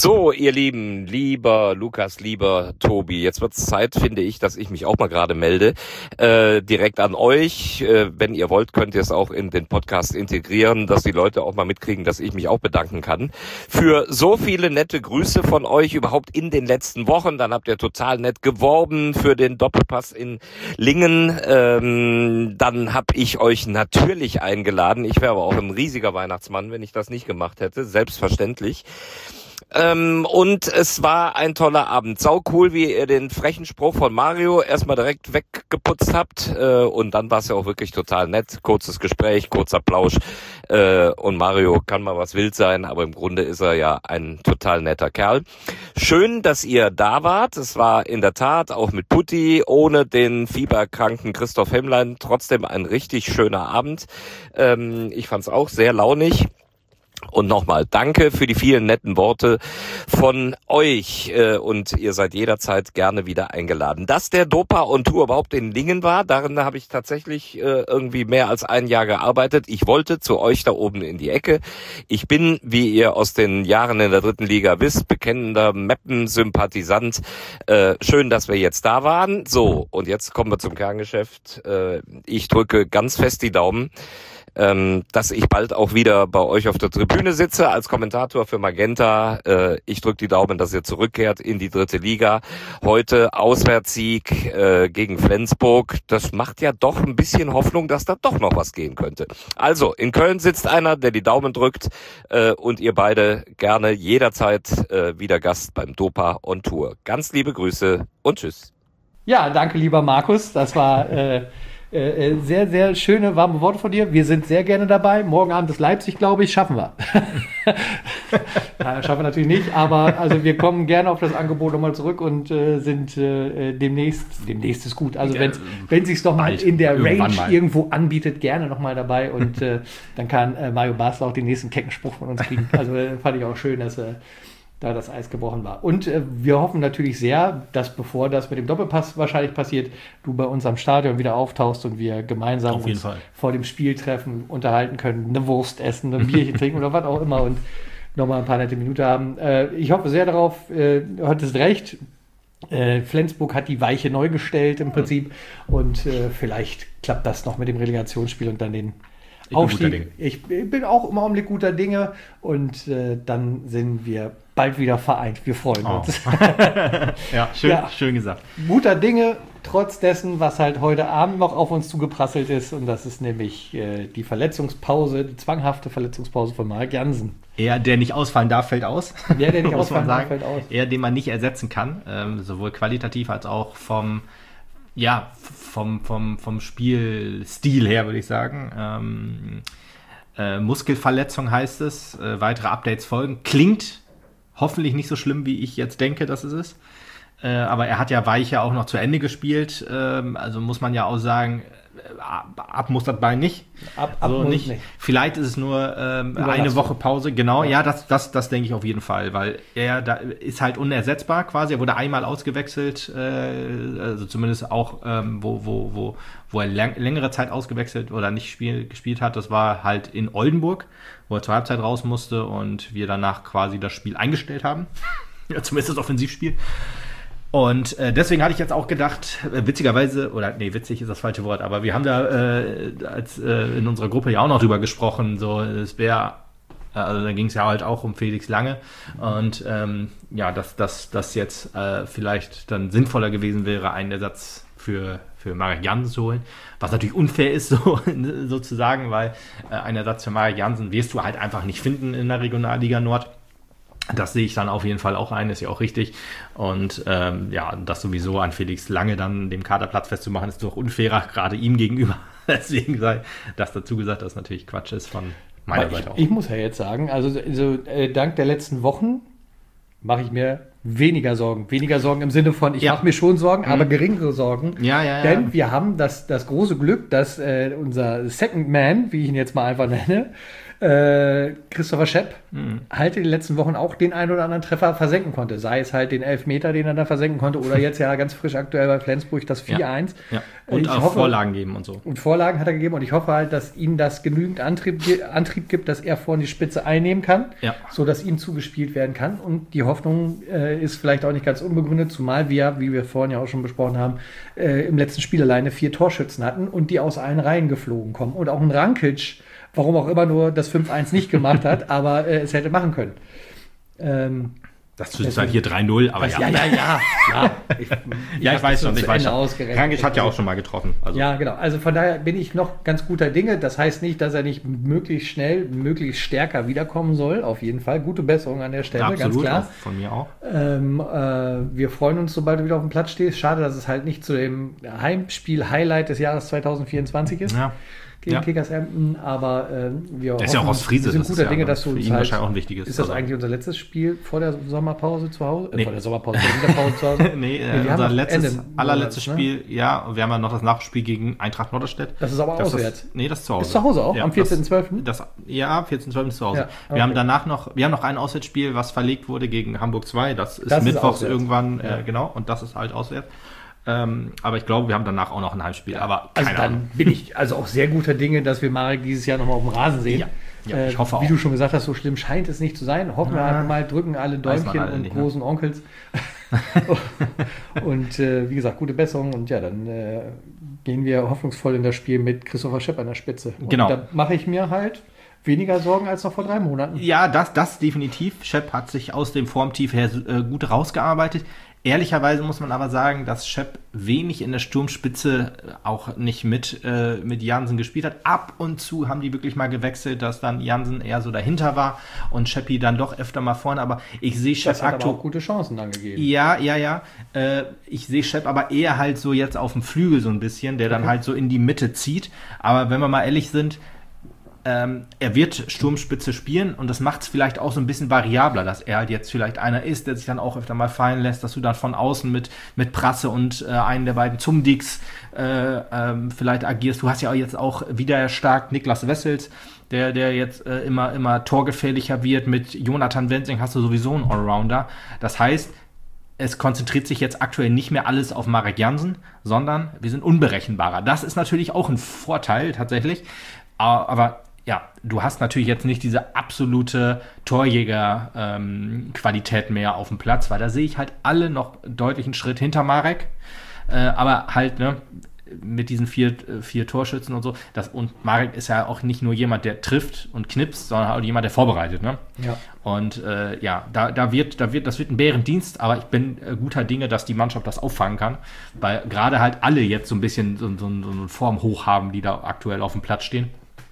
So, ihr Lieben, lieber Lukas, lieber Tobi, jetzt wird es Zeit, finde ich, dass ich mich auch mal gerade melde, äh, direkt an euch. Äh, wenn ihr wollt, könnt ihr es auch in den Podcast integrieren, dass die Leute auch mal mitkriegen, dass ich mich auch bedanken kann für so viele nette Grüße von euch überhaupt in den letzten Wochen. Dann habt ihr total nett geworben für den Doppelpass in Lingen. Ähm, dann habe ich euch natürlich eingeladen. Ich wäre aber auch ein riesiger Weihnachtsmann, wenn ich das nicht gemacht hätte, selbstverständlich. Ähm, und es war ein toller Abend. Sau cool, wie ihr den frechen Spruch von Mario erstmal direkt weggeputzt habt. Äh, und dann war es ja auch wirklich total nett. Kurzes Gespräch, kurzer Plausch. Äh, und Mario kann mal was wild sein, aber im Grunde ist er ja ein total netter Kerl. Schön, dass ihr da wart. Es war in der Tat auch mit Putti, ohne den fieberkranken Christoph Hemmlein, trotzdem ein richtig schöner Abend. Ähm, ich fand's auch sehr launig. Und nochmal danke für die vielen netten Worte von euch äh, und ihr seid jederzeit gerne wieder eingeladen. Dass der Dopa on Tour überhaupt in Lingen war, darin habe ich tatsächlich äh, irgendwie mehr als ein Jahr gearbeitet. Ich wollte zu euch da oben in die Ecke. Ich bin, wie ihr aus den Jahren in der dritten Liga wisst, bekennender Meppen-Sympathisant. Äh, schön, dass wir jetzt da waren. So, und jetzt kommen wir zum Kerngeschäft. Äh, ich drücke ganz fest die Daumen, Ähm, dass ich bald auch wieder bei euch auf der Tribüne sitze als Kommentator für Magenta. Äh, ich drücke die Daumen, dass ihr zurückkehrt in die dritte Liga. Heute Auswärtssieg äh, gegen Flensburg. Das macht ja doch ein bisschen Hoffnung, dass da doch noch was gehen könnte. Also, in Köln sitzt einer, der die Daumen drückt äh, und ihr beide gerne jederzeit äh, wieder Gast beim Dopa on Tour. Ganz liebe Grüße und tschüss. Ja, danke lieber Markus. Das war äh, äh, sehr, sehr schöne, warme Worte von dir. Wir sind sehr gerne dabei. Morgen Abend ist Leipzig, glaube ich, schaffen wir. Ja, schaffen wir natürlich nicht, aber also wir kommen gerne auf das Angebot nochmal zurück und äh, sind äh, demnächst, demnächst ist gut. Also wenn wenn sich doch mal in der Range mal irgendwo anbietet, gerne nochmal dabei und äh, dann kann äh, Mario Basler auch den nächsten Keckenspruch von uns kriegen. Also äh, fand ich auch schön, dass äh, da das Eis gebrochen war. Und äh, wir hoffen natürlich sehr, dass bevor das mit dem Doppelpass wahrscheinlich passiert, du bei uns am Stadion wieder auftauchst und wir gemeinsam Auf jeden uns Fall. vor dem Spiel treffen, unterhalten können, eine Wurst essen, ein Bierchen trinken oder was auch immer und nochmal ein paar nette Minuten haben. Äh, ich hoffe sehr darauf, äh, du hattest recht, äh, Flensburg hat die Weiche neu gestellt im Prinzip und äh, vielleicht klappt das noch mit dem Relegationsspiel und dann den Ich Aufstieg. Ich bin auch im Augenblick guter Dinge und äh, dann sind wir bald wieder vereint. Wir freuen Oh. uns. Ja, schön, Ja. schön gesagt. Guter Dinge, trotz dessen, was halt heute Abend noch auf uns zugeprasselt ist. Und das ist nämlich äh, die Verletzungspause, die zwanghafte Verletzungspause von Marek Jansen. Er, der nicht ausfallen darf, fällt aus. Der, der nicht Muss man ausfallen darf, sagen. fällt aus. Er, den man nicht ersetzen kann, ähm, sowohl qualitativ als auch vom, ja, vom, vom, vom Spielstil her, würde ich sagen. Ähm, äh, Muskelverletzung heißt es. Äh, weitere Updates folgen. Klingt hoffentlich nicht so schlimm, wie ich jetzt denke, dass es ist. Äh, aber er hat ja Weiche auch noch zu Ende gespielt. Ähm, also muss man ja auch sagen, äh, ab, ab muss das Bein nicht. Ab, ab So muss nicht. nicht. Vielleicht ist es nur ähm, Überlastung. eine Woche Pause. Genau, Ja. ja, das, das, das denke ich auf jeden Fall, weil er da ist halt unersetzbar quasi. Er wurde einmal ausgewechselt, äh, also zumindest auch, ähm, wo, wo, wo, wo er lang, längere Zeit ausgewechselt oder nicht spiel, gespielt hat. Das war halt in Oldenburg, wo er zur Halbzeit raus musste und wir danach quasi das Spiel eingestellt haben. Ja, zumindest das Offensivspiel. Und äh, deswegen hatte ich jetzt auch gedacht, äh, witzigerweise, oder nee, witzig ist das falsche Wort, aber wir haben da äh, als, äh, in unserer Gruppe ja auch noch drüber gesprochen, so es wäre, also da ging es ja halt auch um Felix Lange und ähm, ja, dass das dass jetzt äh, vielleicht dann sinnvoller gewesen wäre, einen Ersatz für, für Marek Jansen zu holen, was natürlich unfair ist, so sozusagen, weil äh, einen Ersatz für Marek Jansen wirst du halt einfach nicht finden in der Regionalliga Nord. Das sehe ich dann auf jeden Fall auch ein, ist ja auch richtig. Und ähm, ja, das sowieso an Felix Lange dann dem Kaderplatz festzumachen, ist doch unfairer, gerade ihm gegenüber. Deswegen sei das dazu gesagt, dass natürlich Quatsch ist von meiner Aber Seite auch. ich, ich muss ja jetzt sagen, also so, äh, dank der letzten Wochen mache ich mir weniger Sorgen. Weniger Sorgen im Sinne von, ich Ja. mache mir schon Sorgen, Mhm. aber geringere Sorgen. Ja, ja, ja. Denn wir haben das, das große Glück, dass äh, unser Second Man, wie ich ihn jetzt mal einfach nenne, äh, Christopher Schepp Mhm. halt in den letzten Wochen auch den einen oder anderen Treffer versenken konnte. Sei es halt den Elfmeter, den er da versenken konnte, oder jetzt ja ganz frisch aktuell bei Flensburg das vier eins. Ja. Und Ich auch hoffe- Vorlagen geben und so. Und Vorlagen hat er gegeben und ich hoffe halt, dass ihm das genügend Antrieb, ge- Antrieb gibt, dass er vorne die Spitze einnehmen kann, Ja. so dass ihm zugespielt werden kann. Und die Hoffnung äh, ist vielleicht auch nicht ganz unbegründet, zumal wir, wie wir vorhin ja auch schon besprochen haben, äh, im letzten Spiel alleine vier Torschützen hatten und die aus allen Reihen geflogen kommen. Und auch ein Rankic, warum auch immer nur das fünf eins nicht gemacht hat, aber äh, es hätte machen können. Ähm, Das ist halt hier drei null, aber das, ja. ja, ja, ja. ja, ich, Ja, ich hab weiß das schon, zu ich weiß Ende schon. ausgerechnet. Rankic hat ja auch schon mal getroffen. Also. Ja, genau. Also von daher bin ich noch ganz guter Dinge. Das heißt nicht, dass er nicht möglichst schnell, möglichst stärker wiederkommen soll. Auf jeden Fall. Gute Besserung an der Stelle, Ja, ganz absolut, klar. auch von mir auch. Ähm, äh, wir freuen uns, sobald du wieder auf dem Platz stehst. Schade, dass es halt nicht zu dem Heimspiel-Highlight des Jahres zwanzig vierundzwanzig ist. Ja. Gegen Ja. Kickershampton, aber äh, wir Der ist ja auch aus Friese. wir sind das guter ist Dinge, ja dass du für uns ihn halt, wahrscheinlich auch ein wichtiges. ist das also- eigentlich unser letztes Spiel vor der Sommerpause zu Hause? Äh, Nee. vor der Sommerpause, vor der Winterpause zu Hause? Nee, äh, wir haben unser noch letztes, Ende allerletztes Monats, ne? Spiel, ja, und wir haben ja noch das Nachspiel gegen Eintracht Norderstedt. Das ist aber Das auswärts. Ist, nee, das ist zu Hause. Ist zu Hause auch? Am vierzehnten zwölften? Das, das, ja, vierzehnten zwölften ist zu Hause. Ja, okay. Wir haben danach noch, wir haben noch ein Auswärtsspiel, was verlegt wurde gegen Hamburg zwei. Das ist Das ist mittwochs auswärts. irgendwann, Ja. äh, genau, und das ist halt auswärts. Ähm, aber ich glaube, wir haben danach auch noch ein Heimspiel. Aber Also keine dann Ahnung. bin ich also auch sehr guter Dinge, dass wir Marek dieses Jahr nochmal auf dem Rasen sehen. Ja. Ja, ich hoffe Wie auch. du schon gesagt hast, so schlimm scheint es nicht zu sein. Hoffen wir Ja. einfach mal, drücken alle Weiß man Däumchen alle und nicht, ne? großen Onkels. und äh, wie gesagt, gute Besserung. Und ja, dann äh, gehen wir hoffnungsvoll in das Spiel mit Christopher Schepp an der Spitze. Und Genau. da mache ich mir halt weniger Sorgen als noch vor drei Monaten. Ja, das, das definitiv. Schepp hat sich aus dem Formtief her äh, gut rausgearbeitet. Ehrlicherweise muss man aber sagen, dass Schepp wenig in der Sturmspitze auch nicht mit, äh, mit Jansen gespielt hat. Ab und zu haben die wirklich mal gewechselt, dass dann Jansen eher so dahinter war und Scheppi dann doch öfter mal vorne. Aber ich sehe Schepp Das hat aber aktuell. auch gute Chancen dann gegeben. Ja, ja, ja. Äh, ich sehe Schepp aber eher halt so jetzt auf dem Flügel so ein bisschen, der dann Okay. halt so in die Mitte zieht. Aber wenn wir mal ehrlich sind, ähm, er wird Sturmspitze spielen und das macht es vielleicht auch so ein bisschen variabler, dass er halt jetzt vielleicht einer ist, der sich dann auch öfter mal fallen lässt, dass du dann von außen mit, mit Prasse und äh, einen der beiden Zumdicks äh, ähm, vielleicht agierst. Du hast ja auch jetzt auch wieder stark Niklas Wessels, der, der jetzt äh, immer, immer torgefährlicher wird. Mit Jonathan Wenzing hast du sowieso einen Allrounder. Das heißt, es konzentriert sich jetzt aktuell nicht mehr alles auf Marek Jansen, sondern wir sind unberechenbarer. Das ist natürlich auch ein Vorteil tatsächlich, aber ja, du hast natürlich jetzt nicht diese absolute Torjäger-Qualität ähm, mehr auf dem Platz, weil da sehe ich halt alle noch deutlich einen Schritt hinter Marek, äh, aber halt, ne, mit diesen vier, äh, vier Torschützen und so, das, und Marek ist ja auch nicht nur jemand, der trifft und knipst, sondern auch jemand, der vorbereitet, ne? Ja. Und äh, ja, da, da wird, da wird, das wird ein Bärendienst, aber ich bin äh, guter Dinge, dass die Mannschaft das auffangen kann, weil gerade halt alle jetzt so ein bisschen so, so, so eine Form hoch haben, die da aktuell auf dem Platz stehen.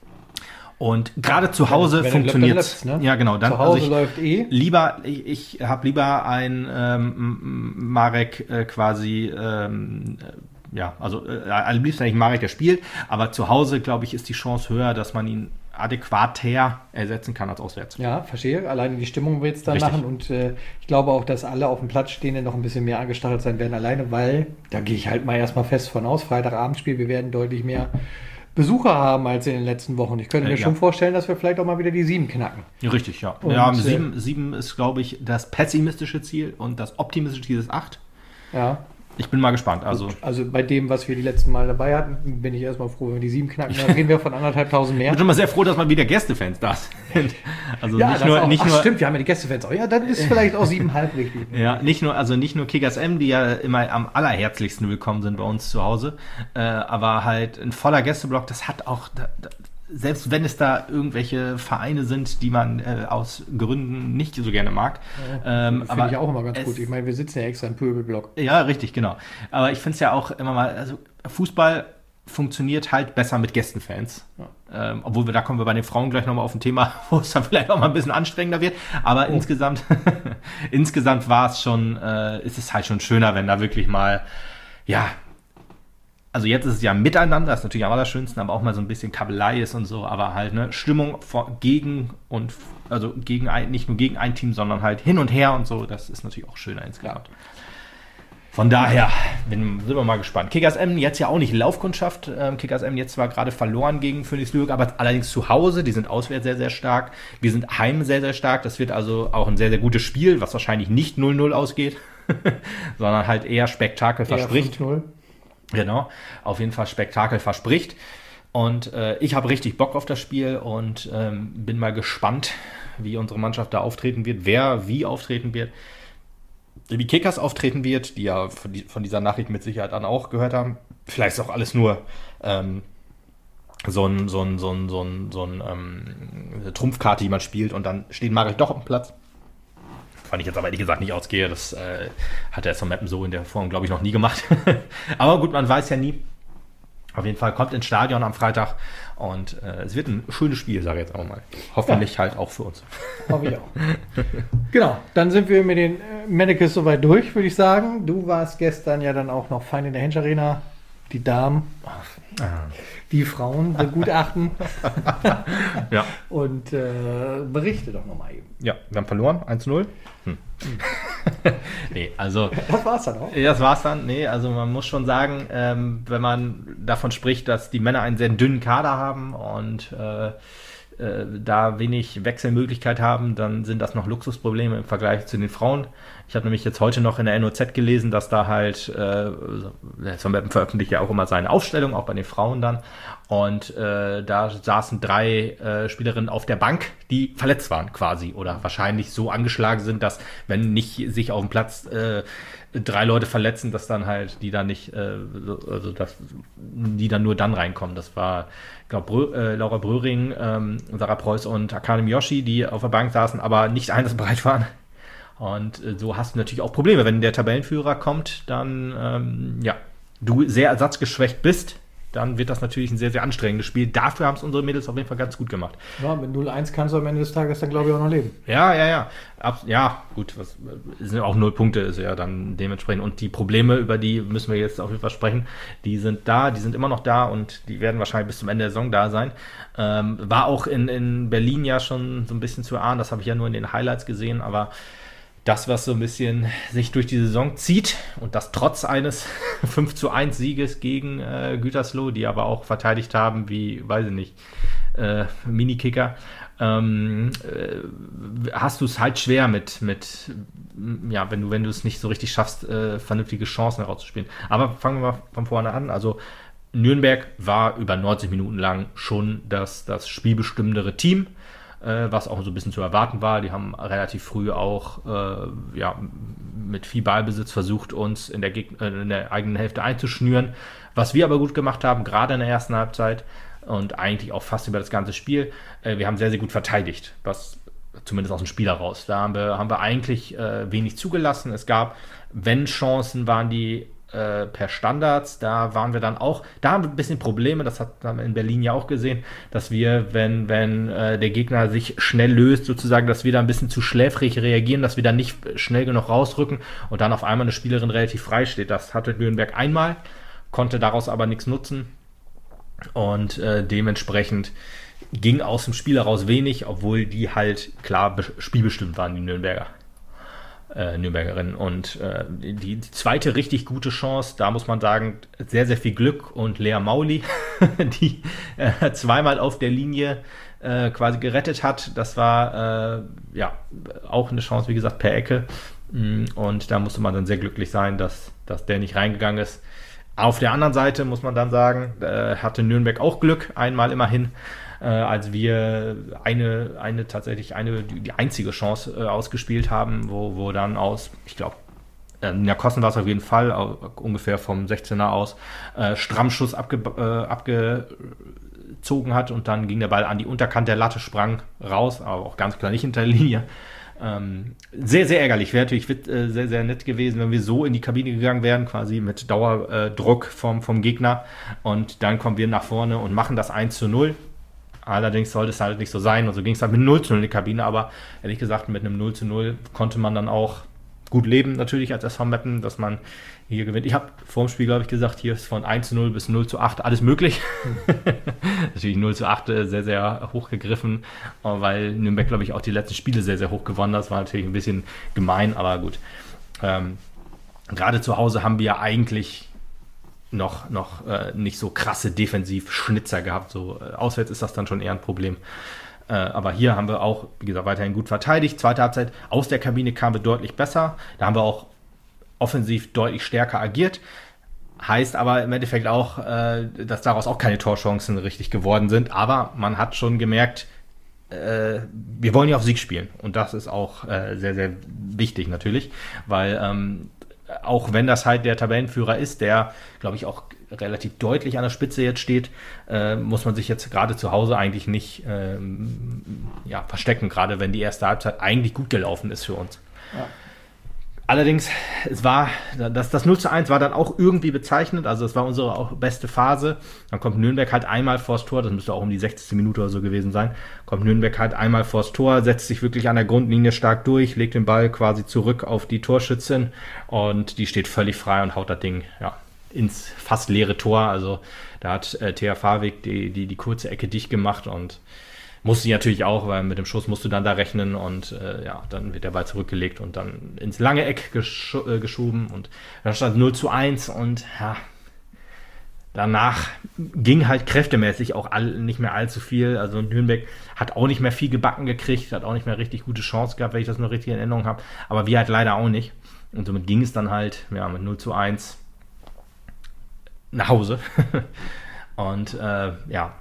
Und gerade zu Hause Wenn er funktioniert läuft, es. ne? Ja, genau. Dann, Zu Hause also ich, läuft eh. Lieber, ich, ich habe lieber ein ähm, Marek äh, quasi, ähm, äh, ja, also äh, am liebsten eigentlich Marek, der spielt, aber zu Hause, glaube ich, ist die Chance höher, dass man ihn adäquater ersetzen kann als auswärts. Ja, verstehe. Alleine die Stimmung wird es dann Richtig. machen und äh, ich glaube auch, dass alle auf dem Platz Stehenden noch ein bisschen mehr angestachelt sein werden, alleine, weil, da gehe ich halt mal erstmal fest von aus, Freitagabendspiel, wir werden deutlich mehr Besucher haben als in den letzten Wochen. Ich könnte Äh, mir ja. schon vorstellen, dass wir vielleicht auch mal wieder die sieben knacken. Ja, richtig, ja. Und, ja äh, sieben, sieben ist, glaube ich, das pessimistische Ziel und das optimistische Ziel ist acht. Ja, Ich bin mal gespannt. Also, also bei dem, was wir die letzten Mal dabei hatten, bin ich erstmal froh, wenn wir die sieben knacken. Da reden wir von anderthalbtausend mehr. ich bin schon mal sehr froh, dass mal wieder Gästefans da sind. Also Ja, nicht das nur, auch, nicht ach, nur, stimmt, wir haben ja die Gästefans auch. Ja, dann ist vielleicht auch siebeneinhalb richtig. ja, nicht nur, also nicht nur Kickers M, die ja immer am allerherzlichsten willkommen sind bei uns zu Hause, äh, aber halt ein voller Gästeblock, das hat auch, da, da, selbst wenn es da irgendwelche Vereine sind, die man äh, aus Gründen nicht so gerne mag. Ähm, Finde ich auch immer ganz es- gut. Ich meine, wir sitzen ja extra im Pöbelblock. Ja, richtig, genau. Aber ich finde es ja auch immer mal, also Fußball funktioniert halt besser mit Gästenfans. Ja. Ähm, obwohl wir, da kommen wir bei den Frauen gleich nochmal auf ein Thema, wo es dann vielleicht auch mal ein bisschen anstrengender wird. Aber Oh. insgesamt, insgesamt war es schon, äh, ist es halt schon schöner, wenn da wirklich mal, ja, also jetzt ist es ja miteinander, das ist natürlich am allerschönsten, aber auch mal so ein bisschen Kabelei ist und so, aber halt, ne, Stimmung vor, gegen und, also gegen ein, nicht nur gegen ein Team, sondern halt hin und her und so, das ist natürlich auch schöner insgesamt. Von daher bin, sind wir mal gespannt. Kickers Emden jetzt ja auch nicht Laufkundschaft. Ähm, Kickers Emden jetzt zwar gerade verloren gegen Phoenix Lübeck, aber allerdings zu Hause. Die sind auswärts sehr, sehr stark. Wir sind heim sehr, sehr stark. Das wird also auch ein sehr, sehr gutes Spiel, was wahrscheinlich nicht null null ausgeht, sondern halt eher Spektakel eher verspricht. fünf null. Genau, auf jeden Fall Spektakel verspricht. Und äh, ich habe richtig Bock auf das Spiel und ähm, bin mal gespannt, wie unsere Mannschaft da auftreten wird, wer wie auftreten wird. Wie Kickers auftreten wird, die ja von, die, von dieser Nachricht mit Sicherheit dann auch gehört haben. Vielleicht ist auch alles nur ähm, so ein, so ein, so ein, so ein, so ein ähm, eine Trumpfkarte, die man spielt und dann steht Marek doch auf dem Platz. Fand ich jetzt aber ehrlich gesagt nicht ausgehe. Das äh, hat der S V Meppen so in der Form, glaube ich, noch nie gemacht. Aber gut, man weiß ja nie. Auf jeden Fall kommt ins Stadion am Freitag und äh, es wird ein schönes Spiel, sage ich jetzt auch mal. Hoffentlich ja. halt auch für uns. Hoffe ich auch. Genau, dann sind wir mit den äh, Medicals soweit durch, würde ich sagen. Du warst gestern ja dann auch noch fein in der Hensch Arena. Die Damen, ah. die Frauen begutachten. ja. Und äh, berichte doch nochmal eben. Ja, wir haben verloren, eins zu null. Hm. nee, also. Das war's dann auch. Das war's dann. Nee, also man muss schon sagen, ähm, wenn man davon spricht, dass die Männer einen sehr dünnen Kader haben und äh, äh, da wenig Wechselmöglichkeit haben, dann sind das noch Luxusprobleme im Vergleich zu den Frauen. Ich habe nämlich jetzt heute noch in der N O Z gelesen, dass da halt, äh, der veröffentlicht ja auch immer seine Aufstellung, auch bei den Frauen dann. Und äh, da saßen drei äh, Spielerinnen auf der Bank, die verletzt waren quasi oder wahrscheinlich so angeschlagen sind, dass wenn nicht sich auf dem Platz äh, drei Leute verletzen, dass dann halt die dann nicht, äh, also dass die dann nur dann reinkommen. Das war, ich glaube, Brö- äh, Laura Bröhring, ähm, Sarah Preuß und Akane Miyoshi, die auf der Bank saßen, aber nicht einsatzbereit waren. Und äh, so hast du natürlich auch Probleme. Wenn der Tabellenführer kommt, dann, ähm, ja, du sehr ersatzgeschwächt bist, dann wird das natürlich ein sehr, sehr anstrengendes Spiel. Dafür haben es unsere Mädels auf jeden Fall ganz gut gemacht. Ja, mit null eins kannst du am Ende des Tages dann, glaube ich, auch noch leben. Ja, ja, ja. Ab, ja, gut, was, sind auch null Punkte, ist ja dann dementsprechend. Und die Probleme, über die müssen wir jetzt auf jeden Fall sprechen, die sind da, die sind immer noch da und die werden wahrscheinlich bis zum Ende der Saison da sein. Ähm, war auch in, in Berlin ja schon so ein bisschen zu ahnen, das habe ich ja nur in den Highlights gesehen, aber das, was so ein bisschen sich durch die Saison zieht und das trotz eines fünf zu eins Sieges gegen äh, Gütersloh, die aber auch verteidigt haben wie, weiß ich nicht, äh, Minikicker, ähm, äh, hast du es halt schwer mit, mit ja, wenn du wenn du es nicht so richtig schaffst, äh, vernünftige Chancen herauszuspielen. Aber fangen wir mal von vorne an. Also Nürnberg war über neunzig Minuten lang schon das, das spielbestimmendere Team, was auch so ein bisschen zu erwarten war. Die haben relativ früh auch äh, ja, mit viel Ballbesitz versucht, uns in der, Geg- in der eigenen Hälfte einzuschnüren. Was wir aber gut gemacht haben, gerade in der ersten Halbzeit und eigentlich auch fast über das ganze Spiel, äh, wir haben sehr, sehr gut verteidigt, was zumindest aus dem Spiel heraus. Da haben wir, haben wir eigentlich äh, wenig zugelassen. Es gab, wenn Chancen waren, die per Standards, da waren wir dann auch, da haben wir ein bisschen Probleme, das hat, haben wir in Berlin ja auch gesehen, dass wir, wenn, wenn äh, der Gegner sich schnell löst, sozusagen, dass wir da ein bisschen zu schläfrig reagieren, dass wir da nicht schnell genug rausrücken und dann auf einmal eine Spielerin relativ frei steht. Das hatte Nürnberg einmal, konnte daraus aber nichts nutzen und äh, dementsprechend ging aus dem Spiel heraus wenig, obwohl die halt klar be- spielbestimmt waren, die Nürnberger. Äh, Nürnbergerin. Und äh, die, die zweite richtig gute Chance, da muss man sagen, sehr, sehr viel Glück und Lea Mauli, die äh, zweimal auf der Linie äh, quasi gerettet hat. Das war äh, ja auch eine Chance, wie gesagt, per Ecke. Und da musste man dann sehr glücklich sein, dass, dass der nicht reingegangen ist. Auf der anderen Seite muss man dann sagen, äh, hatte Nürnberg auch Glück, einmal immerhin, äh, als wir eine, eine tatsächlich eine, die, die einzige Chance äh, ausgespielt haben, wo, wo dann aus, ich glaube, äh, Nina Kossen war es auf jeden Fall, uh, ungefähr vom sechzehner aus, äh, Strammschuss abge, äh, abgezogen hat und dann ging der Ball an die Unterkante der Latte, sprang raus, aber auch ganz klar nicht hinter der Linie. Ähm, sehr, sehr ärgerlich. Wäre natürlich äh, sehr, sehr nett gewesen, wenn wir so in die Kabine gegangen wären, quasi mit Dauerdruck äh, vom, vom Gegner. Und dann kommen wir nach vorne und machen das eins zu null. Allerdings sollte es halt nicht so sein. Und so ging es halt mit null zu null in die Kabine. Aber ehrlich gesagt, mit einem null zu null konnte man dann auch gut leben, natürlich als S V Meppen, dass man hier gewinnt. Ich habe vor dem Spiel, glaube ich, gesagt, hier ist von eins zu null bis null zu acht alles möglich. Natürlich null zu acht sehr, sehr hoch gegriffen, weil Nürnberg, glaube ich, auch die letzten Spiele sehr, sehr hoch gewonnen hat. Das war natürlich ein bisschen gemein, aber gut. Ähm, gerade zu Hause haben wir ja eigentlich noch, noch äh, nicht so krasse Defensivschnitzer gehabt. So äh, auswärts ist das dann schon eher ein Problem. Äh, aber hier haben wir auch, wie gesagt, weiterhin gut verteidigt. Zweite Halbzeit aus der Kabine kamen wir deutlich besser. Da haben wir auch offensiv deutlich stärker agiert. Heißt aber im Endeffekt auch, äh, dass daraus auch keine Torchancen richtig geworden sind. Aber man hat schon gemerkt, äh, wir wollen ja auf Sieg spielen. Und das ist auch äh, sehr, sehr wichtig natürlich. Weil ähm, auch wenn das halt der Tabellenführer ist, der, glaube ich, auch relativ deutlich an der Spitze jetzt steht, äh, muss man sich jetzt gerade zu Hause eigentlich nicht ähm, ja, verstecken, gerade wenn die erste Halbzeit eigentlich gut gelaufen ist für uns. Ja. Allerdings, es war, das, das null zu eins war dann auch irgendwie bezeichnend, also es war unsere auch beste Phase. Dann kommt Nürnberg halt einmal vors Tor, das müsste auch um die sechzigste Minute oder so gewesen sein, kommt Nürnberg halt einmal vors Tor, setzt sich wirklich an der Grundlinie stark durch, legt den Ball quasi zurück auf die Torschützin und die steht völlig frei und haut das Ding, ja, ins fast leere Tor. Also da hat äh, Thea Fahrweg die, die, die kurze Ecke dicht gemacht und musste natürlich auch, weil mit dem Schuss musst du dann da rechnen und äh, ja, dann wird der Ball zurückgelegt und dann ins lange Eck gesch- äh, geschoben und dann stand null zu eins und ja, danach ging halt kräftemäßig auch all, nicht mehr allzu viel. Also Nürnberg hat auch nicht mehr viel gebacken gekriegt, hat auch nicht mehr richtig gute Chance gehabt, wenn ich das noch richtig in Erinnerung habe, aber wir halt leider auch nicht. Und somit ging es dann halt ja, mit null zu eins nach Hause. Und äh, ja,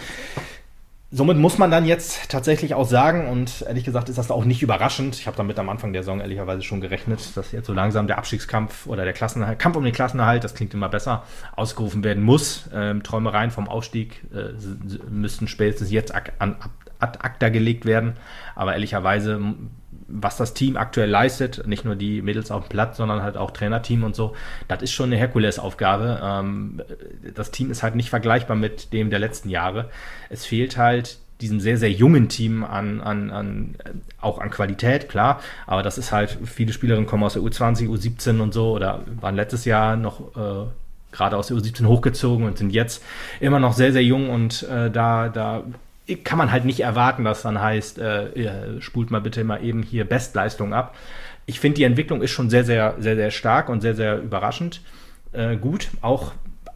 somit muss man dann jetzt tatsächlich auch sagen, und ehrlich gesagt ist das auch nicht überraschend, ich habe damit am Anfang der Saison ehrlicherweise schon gerechnet, dass jetzt so langsam der Abstiegskampf oder der Klassenerhalt, Kampf um den Klassenerhalt, das klingt immer besser, ausgerufen werden muss. Ähm, Träumereien vom Aufstieg äh, müssten spätestens jetzt ad, ad, ad acta gelegt werden, aber ehrlicherweise, was das Team aktuell leistet, nicht nur die Mädels auf dem Platz, sondern halt auch Trainerteam und so, das ist schon eine Herkulesaufgabe. Ähm, das Team ist halt nicht vergleichbar mit dem der letzten Jahre. Es fehlt halt diesem sehr, sehr jungen Team an, an, an auch an Qualität, klar, aber das ist halt, viele Spielerinnen kommen aus der U zwanzig, U siebzehn und so oder waren letztes Jahr noch äh, gerade aus der U siebzehn hochgezogen und sind jetzt immer noch sehr, sehr jung und äh, da, da kann man halt nicht erwarten, dass dann heißt, äh, spult mal bitte mal eben hier Bestleistung ab. Ich finde, die Entwicklung ist schon sehr, sehr, sehr, sehr stark und sehr, sehr überraschend äh, gut. Auch,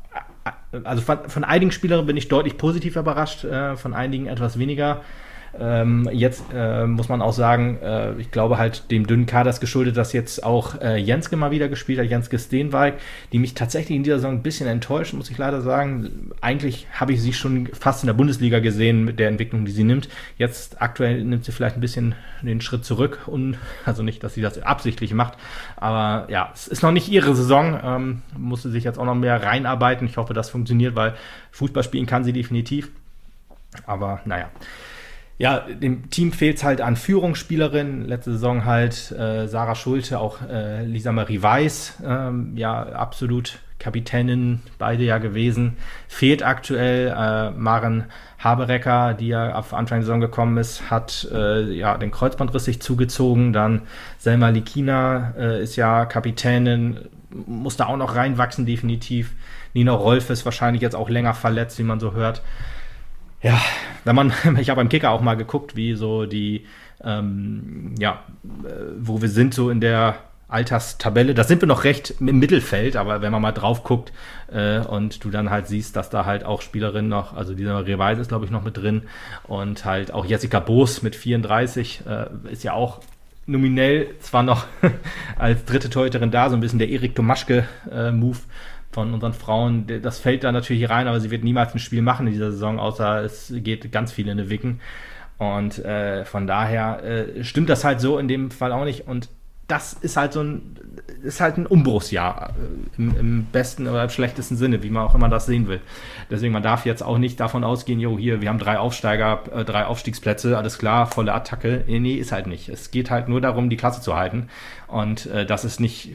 also von, von einigen Spielerinnen bin ich deutlich positiv überrascht, äh, von einigen etwas weniger. Ähm, jetzt äh, muss man auch sagen, äh, ich glaube halt dem dünnen Kader ist geschuldet, dass jetzt auch äh, Jenske mal wieder gespielt hat, Jenske Steenwijk, die mich tatsächlich in dieser Saison ein bisschen enttäuscht, muss ich leider sagen. Eigentlich habe ich sie schon fast in der Bundesliga gesehen mit der Entwicklung, die sie nimmt. Jetzt aktuell nimmt sie vielleicht ein bisschen den Schritt zurück, und, also nicht, dass sie das absichtlich macht, aber ja, es ist noch nicht ihre Saison, ähm, musste sich jetzt auch noch mehr reinarbeiten. Ich hoffe, das funktioniert, weil Fußball spielen kann sie definitiv, aber naja. Ja, dem Team fehlt es halt an Führungsspielerinnen. Letzte Saison halt äh, Sarah Schulte, auch äh, Lisa Marie Weiß, ähm, ja, absolut Kapitänin, beide ja gewesen. Fehlt aktuell äh, Maren Haberecker, die ja auf Anfang der Saison gekommen ist, hat äh, ja den Kreuzbandriss sich zugezogen. Dann Selma Likina äh, ist ja Kapitänin, muss da auch noch reinwachsen, definitiv. Nina Rolf ist wahrscheinlich jetzt auch länger verletzt, wie man so hört. Ja, wenn man, ich habe beim Kicker auch mal geguckt, wie so die, ähm, ja, wo wir sind so in der Alterstabelle. Da sind wir noch recht im Mittelfeld, aber wenn man mal drauf guckt äh, und du dann halt siehst, dass da halt auch Spielerinnen noch, also dieser Reweise ist, glaube ich, noch mit drin und halt auch Jessica Boos mit vierunddreißig äh, ist ja auch nominell zwar noch als dritte Torhüterin da, so ein bisschen der Erik Tomaschke-Move. Äh, von unseren Frauen, das fällt da natürlich rein, aber sie wird niemals ein Spiel machen in dieser Saison, außer es geht ganz viel in die Wicken. Und äh, von daher äh, stimmt das halt so in dem Fall auch nicht. Und das ist halt so ein, ist halt ein Umbruchsjahr äh, im, im besten oder im schlechtesten Sinne, wie man auch immer das sehen will. Deswegen, man darf jetzt auch nicht davon ausgehen, jo, hier, wir haben drei Aufsteiger, äh, drei Aufstiegsplätze, alles klar, volle Attacke. Nee, nee, ist halt nicht. Es geht halt nur darum, die Klasse zu halten. Und äh, das ist nicht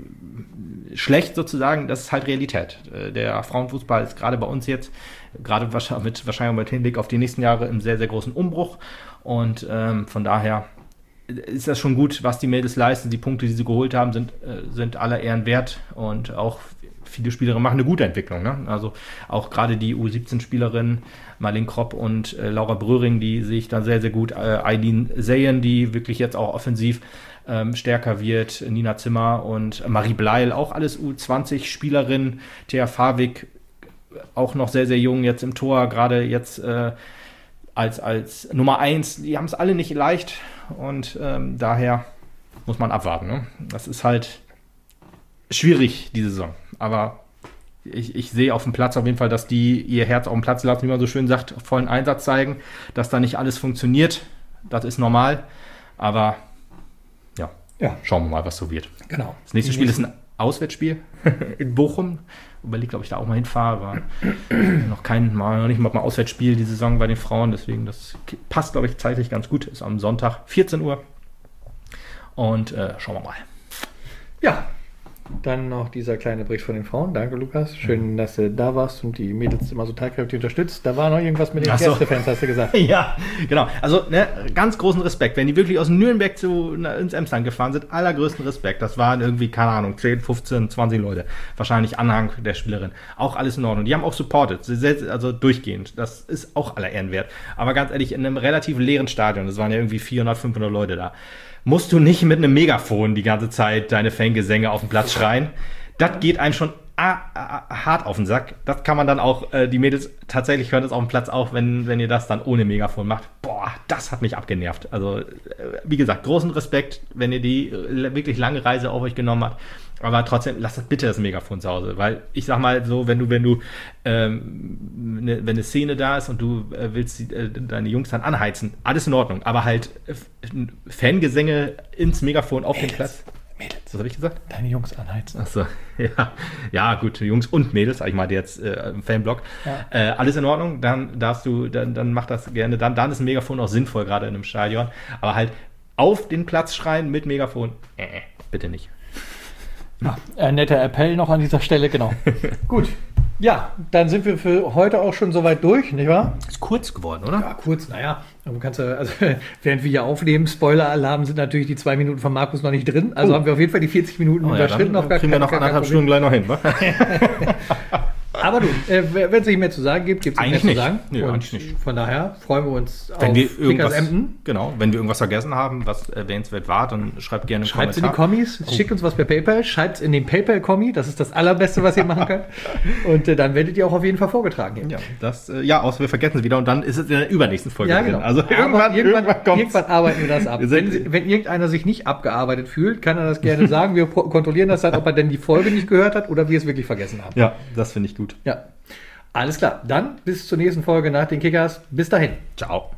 äh, schlecht sozusagen, das ist halt Realität. Äh, der Frauenfußball ist gerade bei uns jetzt, gerade wahrscheinlich mit, wahrscheinlich mit Hinblick auf die nächsten Jahre, im sehr, sehr großen Umbruch. Und ähm, von daher ist das schon gut, was die Mädels leisten. Die Punkte, die sie geholt haben, sind, äh, sind aller Ehren wert. Und auch viele Spielerinnen machen eine gute Entwicklung. Ne? Also auch gerade die U siebzehn-Spielerinnen, Marlene Kropp und äh, Laura Bröhring, die sehe ich da sehr, sehr gut. Äh, Eileen Seyen, die wirklich jetzt auch offensiv ähm, stärker wird. Nina Zimmer und Marie Bleil, auch alles U zwanzig Spielerinnen. Thea Fawig, auch noch sehr, sehr jung jetzt im Tor, gerade jetzt äh, als, als Nummer eins. Die haben es alle nicht leicht und ähm, daher muss man abwarten. Ne? Das ist halt schwierig, diese Saison. Aber ich, ich sehe auf dem Platz auf jeden Fall, dass die ihr Herz auf dem Platz lassen, wie man so schön sagt, vollen Einsatz zeigen, dass da nicht alles funktioniert. Das ist normal. Aber ja, Ja. schauen wir mal, was so wird. Genau. Das nächste Die Spiel nächsten- ist ein Auswärtsspiel in Bochum. Überlegt, ob ich da auch mal hinfahre. War noch kein, mal, noch nicht mal ein Auswärtsspiel die Saison bei den Frauen. Deswegen, das passt, glaube ich, zeitlich ganz gut. Ist am Sonntag, vierzehn Uhr. Und äh, schauen wir mal. Ja, dann noch dieser kleine Bericht von den Frauen. Danke, Lukas. Schön, dass du da warst und die Mädels immer so tatkräftig unterstützt. Da war noch irgendwas mit den Ach so. Gästefans, hast du gesagt. Ja, genau. Also ne, ganz großen Respekt. Wenn die wirklich aus Nürnberg zu, na, ins Emsland gefahren sind, allergrößten Respekt. Das waren irgendwie, keine Ahnung, zehn, fünfzehn, zwanzig Leute. Wahrscheinlich Anhang der Spielerin. Auch alles in Ordnung. Die haben auch supported, also durchgehend. Das ist auch aller Ehren wert. Aber ganz ehrlich, in einem relativ leeren Stadion, das waren ja irgendwie vierhundert, fünfhundert Leute da, musst du nicht mit einem Megafon die ganze Zeit deine Fangesänge auf den Platz schreien. Das geht einem schon ah, ah, hart auf den Sack. Das kann man dann auch, äh, die Mädels tatsächlich hören das auf dem Platz auch, wenn, wenn ihr das dann ohne Megafon macht. Boah, das hat mich abgenervt. Also, äh, wie gesagt, großen Respekt, wenn ihr die äh, wirklich lange Reise auf euch genommen habt. Aber trotzdem, lasst das bitte das Megafon zu Hause. Weil ich sag mal so, wenn du, wenn du, ähm, ne, wenn eine Szene da ist und du äh, willst die, äh, deine Jungs dann anheizen, alles in Ordnung. Aber halt äh, Fangesänge ins Megafon auf Mädels. den Platz. Mädels. Was habe ich gesagt? Deine Jungs anheizen. Achso, ja. Ja, gut, Jungs und Mädels, sag ich mal jetzt äh, im Fanblock. Ja. Äh, alles in Ordnung, dann darfst du, dann, dann mach das gerne. Dann, dann ist ein Megafon auch sinnvoll, gerade in einem Stadion. Aber halt auf den Platz schreien mit Megafon, äh, bitte nicht. Ja, ein netter Appell noch an dieser Stelle, genau. Gut. Ja, dann sind wir für heute auch schon soweit durch, nicht wahr? Ist kurz geworden, oder? Ja, kurz, naja. Du kannst ja, also, während wir hier aufnehmen, Spoiler-Alarm, sind natürlich die zwei Minuten von Markus noch nicht drin. Also Oh. haben wir auf jeden Fall die vierzig Minuten Oh ja, überschritten. dann Auf gar kriegen wir kein- noch gar kein anderthalb Problem. Stunden gleich noch hin, wa? Aber du, äh, wenn es nicht mehr zu sagen gibt, gibt es nicht Eigentlich mehr zu nicht. sagen. Nee, Und eigentlich nicht. von daher freuen wir uns Wenn auf wir Kickers irgendwas, Emden. genau, wenn wir irgendwas vergessen haben, was erwähnenswert war, dann schreibt gerne einen Schreibt es in die Kommentar. Kommis, schickt uns was per PayPal, schreibt es in den PayPal-Kommi, das ist das Allerbeste, was ihr machen könnt. Und äh, dann werdet ihr auch auf jeden Fall vorgetragen. Hier. Ja, das, äh, ja, außer wir vergessen es wieder und dann ist es in der übernächsten Folge Ja, drin. genau. Also Aber irgendwann, irgendwann, irgendwann kommt's. irgendwann arbeiten wir das ab. Wir sind- Wenn, wenn irgendeiner sich nicht abgearbeitet fühlt, kann er das gerne sagen. Wir pro- kontrollieren das dann, ob er denn die Folge nicht gehört hat oder wir es wirklich vergessen haben. Ja, das finde ich gut. Ja. Alles klar. Dann bis zur nächsten Folge nach den Kickers. Bis dahin. Ciao.